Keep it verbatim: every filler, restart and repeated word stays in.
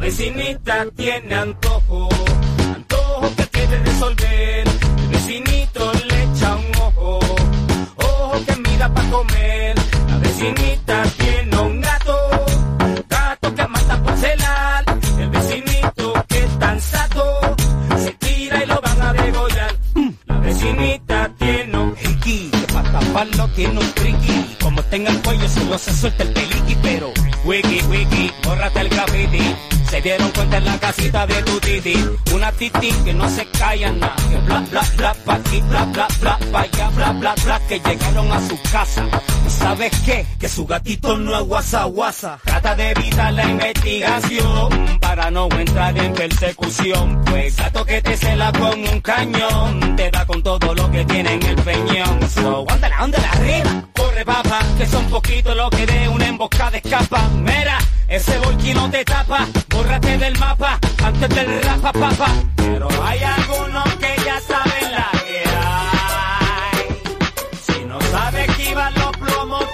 vecinita tiene antojo, antojo que quiere resolver. El vecinito le echa un ojo, ojo que mira pa' comer. La vecinita tiene un gato, gato que mata por celar. El vecinito que es tan sato, se tira y lo van a degollar. La vecinita tiene un hiki, que pa' taparlo tiene un triqui. Como tenga el cuello solo se suelta el peliqui, pero wiki, wiki, bórrate el graffiti. Se dieron cuenta en la casita de tu titi, una titi que no se calla nada, que bla bla bla pa' aquí, bla bla bla pa' allá, bla bla bla, que llegaron a su casa. ¿Y sabes qué? Que su gatito no es guasa guasa. Trata de evitar la investigación para no entrar en persecución, pues gato que te cela con un cañón te da con todo lo que tiene en el peñón. So, ándala, ándala arriba, corre papá, que son poquitos los que de una emboscada escapan. Mira, ese volquín no te tapa, bórrate del mapa antes del rapa papa. Pero hay algunos que ya saben la que hay. Si no sabes esquivar los plomos